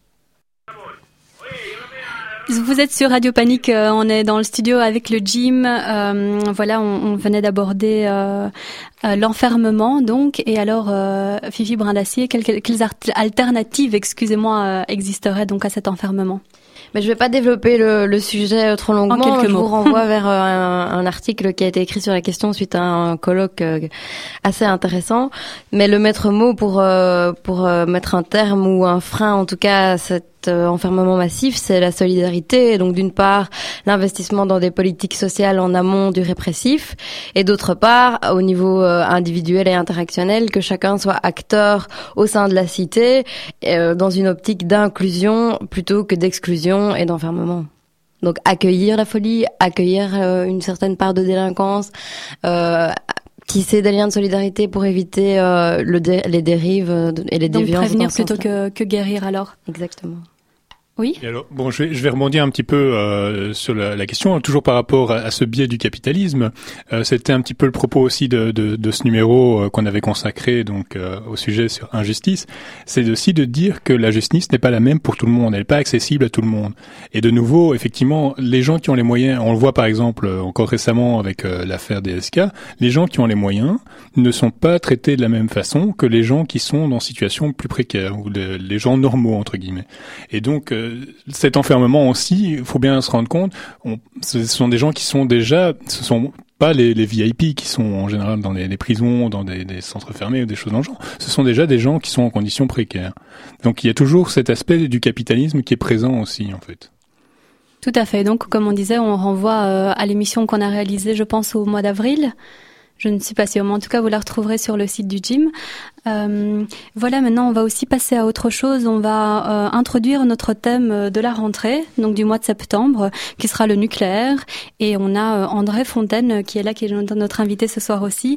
Vous êtes sur Radio Panique, euh, on est dans le studio avec le Jim. Euh, voilà, on, on venait d'aborder euh, euh, l'enfermement, donc. Et alors, euh, Fifi Brindacier, quelles, quelles alternatives, excusez-moi, euh, existeraient donc à cet enfermement? Mais je vais pas développer le, le sujet trop longuement. En quelques je mots. vous renvoie vers un, un article qui a été écrit sur la question suite à un colloque assez intéressant. Mais le maître mot pour pour mettre un terme ou un frein, en tout cas, à cet enfermement massif, c'est la solidarité. Donc d'une part, l'investissement dans des politiques sociales en amont du répressif, et d'autre part, au niveau individuel et interactionnel, que chacun soit acteur au sein de la cité, euh, dans une optique d'inclusion plutôt que d'exclusion et d'enfermement. Donc accueillir la folie, accueillir euh, une certaine part de délinquance, euh, tisser des liens de solidarité pour éviter euh, le dé- les dérives et les Donc déviances. prévenir plutôt que, que guérir alors. Exactement. Oui. Et alors, bon, je vais, je vais rebondir un petit peu euh, sur la, la question, toujours par rapport à, à ce biais du capitalisme. Euh, c'était un petit peu le propos aussi de, de, de ce numéro euh, qu'on avait consacré donc euh, au sujet sur injustice. C'est aussi de dire que la justice n'est pas la même pour tout le monde, elle n'est pas accessible à tout le monde. Et de nouveau, effectivement, les gens qui ont les moyens, on le voit par exemple encore récemment avec euh, l'affaire D S K, les gens qui ont les moyens ne sont pas traités de la même façon que les gens qui sont dans situation plus précaire ou les, les gens normaux entre guillemets. Et donc euh, cet enfermement aussi, il faut bien se rendre compte, on, ce sont des gens qui sont déjà, ce sont pas les, les V I P qui sont en général dans les, les prisons, dans des, des centres fermés ou des choses dans le genre. Ce sont déjà des gens qui sont en conditions précaires. Donc il y a toujours cet aspect du capitalisme qui est présent aussi en fait. Tout à fait. Donc comme on disait, on renvoie euh, à l'émission qu'on a réalisée, je pense, au mois d'avril. Je ne suis pas sûre, mais en tout cas, vous la retrouverez sur le site du gym. Euh, voilà, maintenant, on va aussi passer à autre chose. On va euh, introduire notre thème de la rentrée, donc du mois de septembre, qui sera le nucléaire. Et on a euh, André Fontaine qui est là, qui est notre invité ce soir aussi,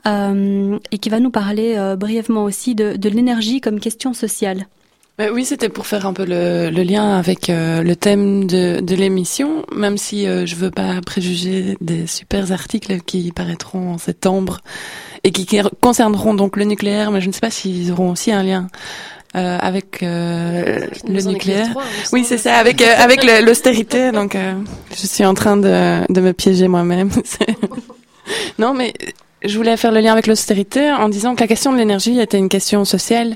euh, et qui va nous parler euh, brièvement aussi de, de l'énergie comme question sociale. Oui, c'était pour faire un peu le, le lien avec euh, le thème de, de l'émission, même si euh, je veux pas préjuger des super articles qui paraîtront en septembre et qui, qui concerneront donc le nucléaire, mais je ne sais pas s'ils auront aussi un lien euh, avec euh, le nucléaire. trois, oui, c'est ça, avec euh, avec le, l'austérité. Donc, euh, je suis en train de, de me piéger moi-même. Non, mais je voulais faire le lien avec l'austérité en disant que la question de l'énergie était une question sociale.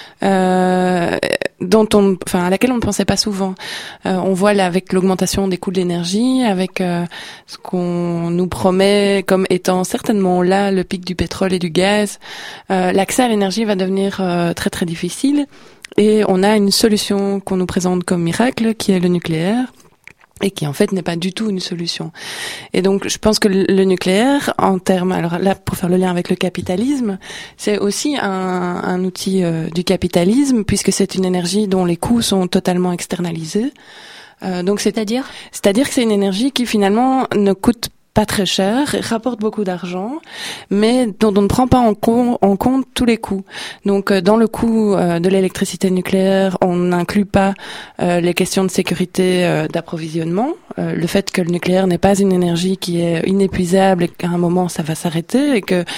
Euh, dont on, enfin, à laquelle on ne pensait pas souvent. Euh, on voit là avec l'augmentation des coûts de l'énergie, avec euh, ce qu'on nous promet comme étant certainement là le pic du pétrole et du gaz, euh, l'accès à l'énergie va devenir euh, très très difficile. Et on a une solution qu'on nous présente comme miracle, qui est le nucléaire. Et qui en fait n'est pas du tout une solution. Et donc je pense que le nucléaire, en termes, alors là pour faire le lien avec le capitalisme, c'est aussi un, un outil euh, du capitalisme puisque c'est une énergie dont les coûts sont totalement externalisés. Euh, donc c'est, c'est-à-dire, c'est-à-dire que c'est une énergie qui finalement ne coûte pas très cher, rapporte beaucoup d'argent, mais dont on ne prend pas en, com- en compte tous les coûts. Donc, euh, dans le coût euh, de l'électricité nucléaire, on n'inclut pas euh, les questions de sécurité euh, d'approvisionnement, euh, le fait que le nucléaire n'est pas une énergie qui est inépuisable et qu'à un moment ça va s'arrêter et que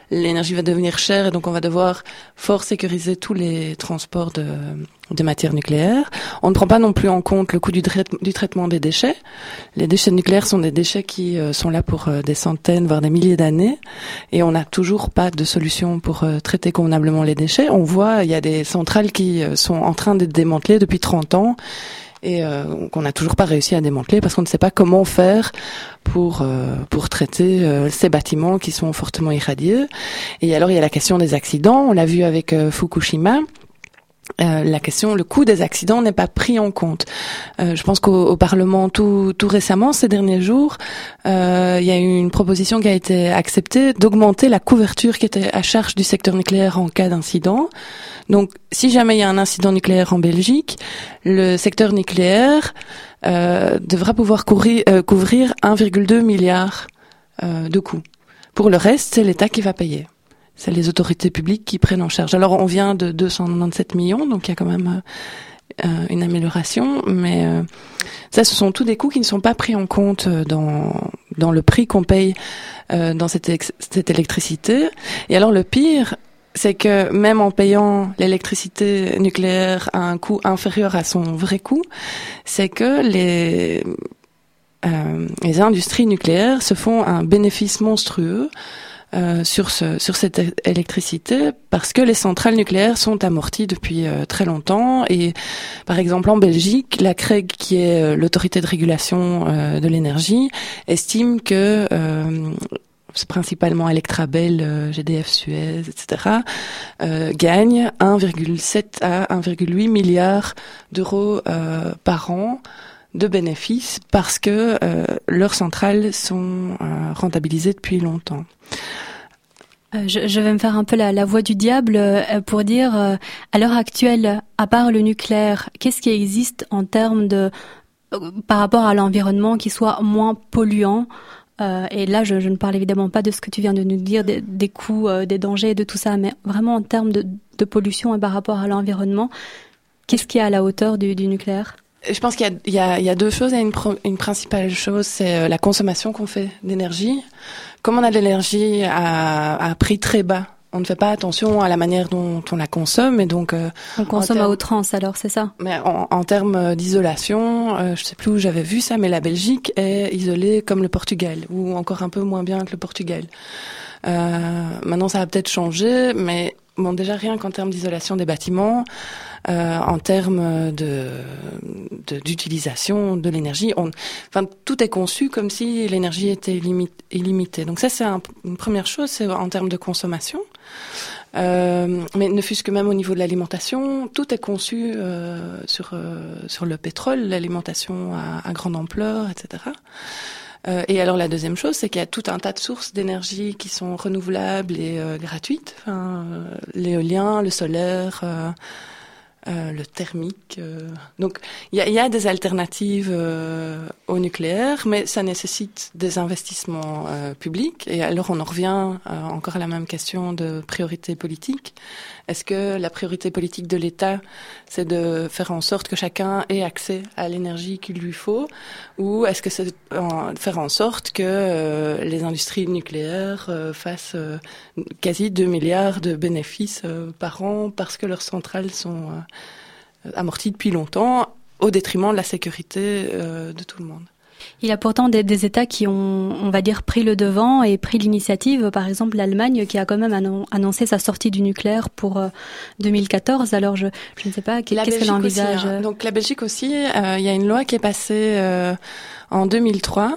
l'énergie va devenir chère et donc on va devoir fort sécuriser tous les transports de, de matières nucléaires. On ne prend pas non plus en compte le coût du, trai- du traitement des déchets. Les déchets nucléaires sont des déchets qui euh, sont là pour euh, des centaines, voire des milliers d'années, et on n'a toujours pas de solution pour euh, traiter convenablement les déchets. On voit, il y a des centrales qui euh, sont en train d'être démantelées depuis trente ans, et euh, qu'on n'a toujours pas réussi à démanteler parce qu'on ne sait pas comment faire pour euh, pour traiter euh, ces bâtiments qui sont fortement irradiés. Et alors il y a la question des accidents, on l'a vu avec euh, Fukushima. Euh, la question, le coût des accidents n'est pas pris en compte. Euh, je pense qu'au au Parlement, tout, tout récemment, ces derniers jours, euh, il y a eu une proposition qui a été acceptée d'augmenter la couverture qui était à charge du secteur nucléaire en cas d'incident. Donc, si jamais il y a un incident nucléaire en Belgique, le secteur nucléaire euh, devra pouvoir couvrir, euh, couvrir un virgule deux milliard euh, de coûts. Pour le reste, c'est l'État qui va payer. C'est les autorités publiques qui prennent en charge. Alors, on vient de deux cent quatre-vingt-dix-sept millions, donc il y a quand même euh, une amélioration. Mais euh, ça, ce sont tous des coûts qui ne sont pas pris en compte dans dans le prix qu'on paye euh, dans cette, ex- cette électricité. Et alors, le pire, c'est que même en payant l'électricité nucléaire à un coût inférieur à son vrai coût, c'est que les euh, les industries nucléaires se font un bénéfice monstrueux Euh, sur ce sur cette électricité parce que les centrales nucléaires sont amorties depuis euh, très longtemps. Et par exemple en Belgique, la C R E G, qui est euh, l'autorité de régulation euh, de l'énergie, estime que euh, c'est principalement Electrabel, euh, G D F, Suez, et cetera, euh, gagnent un virgule sept à un virgule huit milliards d'euros euh, par an de bénéfices parce que euh, leurs centrales sont euh, rentabilisées depuis longtemps. Euh, je, je vais me faire un peu la, la voix du diable euh, pour dire, euh, à l'heure actuelle, à part le nucléaire, qu'est-ce qui existe en termes de, euh, par rapport à l'environnement, qui soit moins polluant? Euh, et là, je, je ne parle évidemment pas de ce que tu viens de nous dire, des, des coûts, euh, des dangers, de tout ça, mais vraiment en termes de, de pollution et par rapport à l'environnement, qu'est-ce qui est à la hauteur du, du nucléaire? Je pense qu'il y a, il y a, il y a deux choses. Il y a une, pro, une principale chose, c'est la consommation qu'on fait d'énergie. Comme on a de l'énergie à, à prix très bas, on ne fait pas attention à la manière dont on la consomme, et donc euh, on consomme termes, à outrance. Alors c'est ça. Mais en, en termes d'isolation, euh, je sais plus où j'avais vu ça, mais la Belgique est isolée comme le Portugal, ou encore un peu moins bien que le Portugal. Euh, maintenant, ça va peut-être changer, mais bon, déjà rien qu'en termes d'isolation des bâtiments. Euh, en termes de, de d'utilisation de l'énergie, on, enfin tout est conçu comme si l'énergie était illimit, illimitée. Donc ça c'est un, une première chose, c'est en termes de consommation. Euh, mais ne fût-ce que même au niveau de l'alimentation, tout est conçu euh, sur euh, sur le pétrole, l'alimentation à, à grande ampleur, et cetera. Euh, et alors la deuxième chose, c'est qu'il y a tout un tas de sources d'énergie qui sont renouvelables et euh, gratuites. Enfin, euh, l'éolien, le solaire. Euh, Euh, le thermique. Euh. Donc, il y a, y a des alternatives euh, au nucléaire, mais ça nécessite des investissements euh, publics. Et alors, on en revient euh, encore à la même question de priorité politique. Est-ce que la priorité politique de l'État, c'est de faire en sorte que chacun ait accès à l'énergie qu'il lui faut, ou est-ce que c'est de faire en sorte que euh, les industries nucléaires euh, fassent euh, quasi deux milliards de bénéfices euh, par an parce que leurs centrales sont euh, amorties depuis longtemps, au détriment de la sécurité euh, de tout le monde? Il y a pourtant des, des États qui ont, on va dire, pris le devant et pris l'initiative. Par exemple, l'Allemagne qui a quand même annon- annoncé sa sortie du nucléaire pour euh, deux mille quatorze. Alors, je, je ne sais pas, qu'est-ce qu'elle envisage? Aussi, hein. Donc, la Belgique aussi, euh, il y a une loi qui est passée euh, en deux mille trois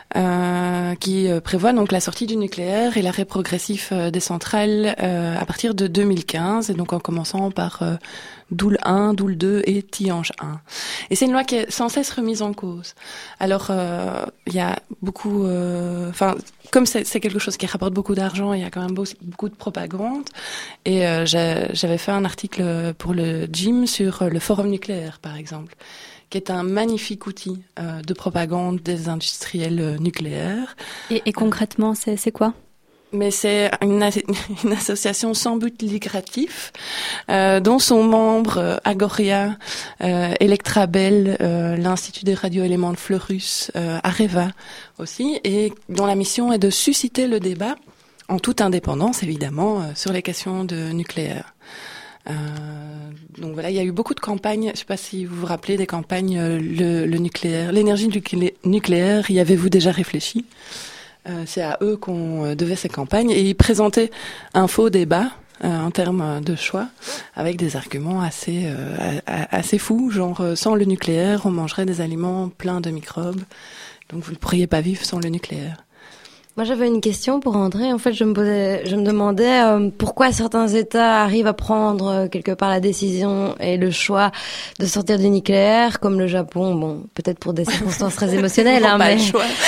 euh, qui euh, prévoit donc la sortie du nucléaire et l'arrêt progressif euh, des centrales euh, à partir de deux mille quinze, et donc en commençant par euh, Doel un, Doel deux et Tihange un. Et c'est une loi qui est sans cesse remise en cause. Alors, euh, il y a beaucoup... Enfin, euh, comme c'est, c'est quelque chose qui rapporte beaucoup d'argent, il y a quand même beaucoup de propagande. Et euh, j'ai, j'avais fait un article pour le J I M sur le forum nucléaire, par exemple, qui est un magnifique outil euh, de propagande des industriels euh, nucléaires. Et, et concrètement, c'est, c'est quoi ? Mais c'est une, une association sans but lucratif euh, dont sont membres euh, Agoria, euh, Electrabel, euh, l'Institut des radioéléments de Fleurus, euh, Areva aussi, et dont la mission est de susciter le débat en toute indépendance évidemment, euh, sur les questions de nucléaire. Euh, donc voilà, il y a eu beaucoup de campagnes. Je ne sais pas si vous vous rappelez des campagnes euh, le, le nucléaire, l'énergie nucléaire. Y avez-vous déjà réfléchi? euh, C'est à eux qu'on euh, devait ces campagnes, et ils présentaient un faux débat euh, en termes de choix, avec des arguments assez euh, assez fous, genre euh, sans le nucléaire, on mangerait des aliments pleins de microbes. Donc vous ne pourriez pas vivre sans le nucléaire. Moi, j'avais une question pour André. En fait, je me posais, je me demandais euh, pourquoi certains États arrivent à prendre euh, quelque part la décision et le choix de sortir du nucléaire, comme le Japon. Bon, peut-être pour des circonstances très émotionnelles, hein, mais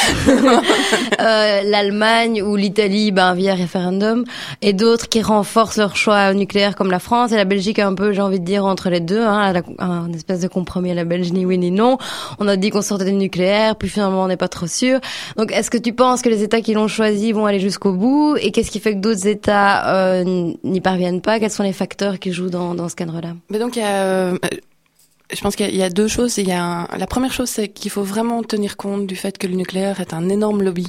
euh, l'Allemagne ou l'Italie, ben via référendum, et d'autres qui renforcent leur choix nucléaire, comme la France et la Belgique, un peu, j'ai envie de dire, entre les deux, hein, la, un espèce de compromis à la Belge, ni oui ni non. On a dit qu'on sortait du nucléaire, puis finalement on n'est pas trop sûr. Donc, est-ce que tu penses que les États qui choisi vont aller jusqu'au bout, et qu'est-ce qui fait que d'autres États euh, n'y parviennent pas? Quels sont les facteurs qui jouent dans, dans ce cadre-là? Mais donc il y a, euh, je pense qu'il y a deux choses. Il y a un, la première chose, c'est qu'il faut vraiment tenir compte du fait que le nucléaire est un énorme lobby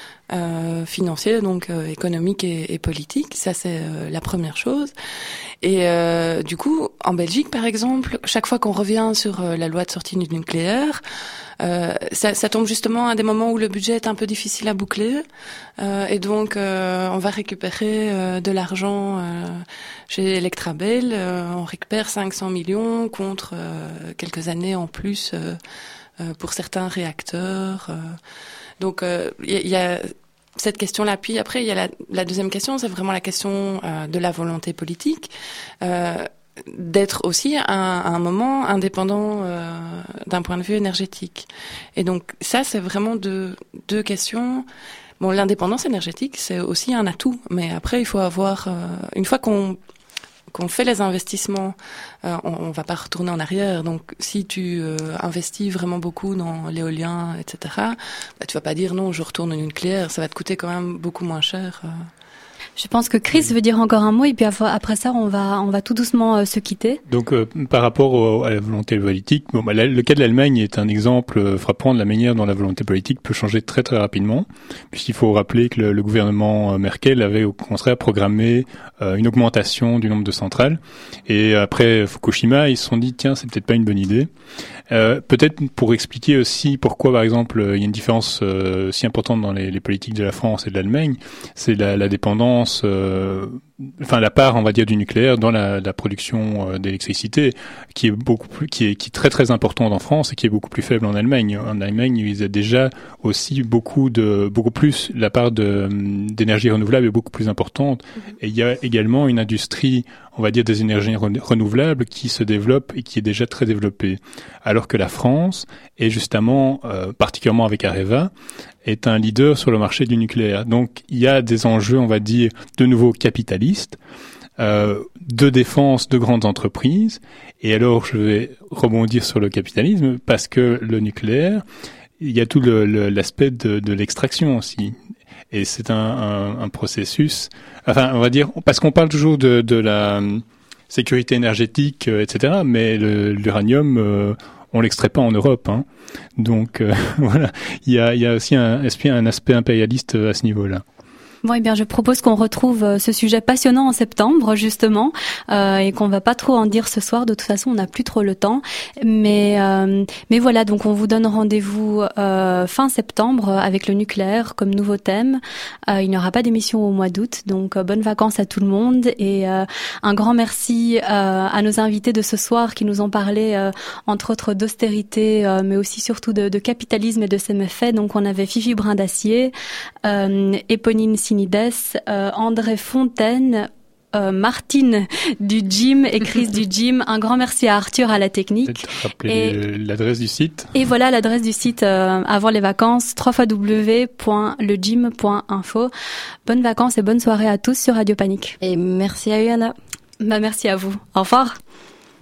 euh, financier, donc euh, économique et, et politique. Ça, c'est euh, la première chose. Et euh, du coup, en Belgique, par exemple, chaque fois qu'on revient sur euh, la loi de sortie du nucléaire, Euh, ça, ça tombe justement à des moments où le budget est un peu difficile à boucler, euh, et donc euh, on va récupérer euh, de l'argent euh, chez Electrabel. Euh, on récupère cinq cents millions contre euh, quelques années en plus euh, euh, pour certains réacteurs. Euh. Donc il euh, y, y a cette question-là. Puis après, il y a la, la deuxième question, c'est vraiment la question euh, de la volonté politique. Euh, d'être aussi à un, à un moment indépendant euh, d'un point de vue énergétique. Et donc ça, c'est vraiment deux, deux questions. Bon, l'indépendance énergétique, c'est aussi un atout, mais après, il faut avoir... Euh, une fois qu'on qu'on fait les investissements, euh, on, on va pas retourner en arrière. Donc, si tu euh, investis vraiment beaucoup dans l'éolien, et cetera, bah, tu vas pas dire non, je retourne au nucléaire. Ça va te coûter quand même beaucoup moins cher. Euh. Je pense que Chris veut dire encore un mot, et puis après ça, on va on va tout doucement euh, se quitter. Donc, euh, par rapport au, à la volonté politique, bon, bah, la, le cas de l'Allemagne est un exemple euh, frappant de la manière dont la volonté politique peut changer très très rapidement, puisqu'il faut rappeler que le, le gouvernement Merkel avait au contraire programmé euh, une augmentation du nombre de centrales, et après Fukushima, ils se sont dit tiens, c'est peut-être pas une bonne idée. Euh, peut-être pour expliquer aussi pourquoi, par exemple, il y a une différence euh, si importante dans les, les politiques de la France et de l'Allemagne, c'est la, la dépendance, euh, enfin la part, on va dire, du nucléaire dans la, la production euh, d'électricité, qui est beaucoup plus, qui est, qui est très très importante en France et qui est beaucoup plus faible en Allemagne. En Allemagne, ils ont déjà aussi beaucoup de, beaucoup plus, la part de d'énergie renouvelable est beaucoup plus importante. Et il y a également une industrie, on va dire, des énergies renouvelables qui se développe et qui est déjà très développée. Alors que la France est justement, euh, particulièrement avec Areva, est un leader sur le marché du nucléaire. Donc il y a des enjeux, on va dire, de nouveau capitalistes, euh, de défense de grandes entreprises. Et alors je vais rebondir sur le capitalisme parce que le nucléaire, il y a tout le, le, l'aspect de, de l'extraction aussi. Et c'est un, un, un processus, enfin on va dire, parce qu'on parle toujours de, de la sécurité énergétique, euh, et cetera, mais le, l'uranium, euh, on l'extrait pas en Europe, hein. Donc euh, voilà, il y a, il y a aussi un, un aspect impérialiste à ce niveau-là. Bon, eh bien, je propose qu'on retrouve ce sujet passionnant en septembre, justement, euh, et qu'on va pas trop en dire ce soir. De toute façon, on n'a plus trop le temps. Mais, euh, mais voilà, donc on vous donne rendez-vous euh, fin septembre avec le nucléaire comme nouveau thème. Euh, il n'y aura pas d'émission au mois d'août, donc euh, bonnes vacances à tout le monde. Et euh, un grand merci euh, à nos invités de ce soir qui nous ont parlé, euh, entre autres, d'austérité, euh, mais aussi surtout de, de capitalisme et de ses méfaits. Donc on avait Fifi Brindacier, euh, Éponine Euh, André Fontaine, euh, Martine du gym et Chris du gym. Un grand merci à Arthur à la technique. Peut-être rappeler et, l'adresse du site. Et voilà l'adresse du site euh, avant les vacances, w w w point le gym point info. Bonnes vacances et bonne soirée à tous sur Radio Panique. Et merci à Yana. Bah, merci à vous. Au revoir.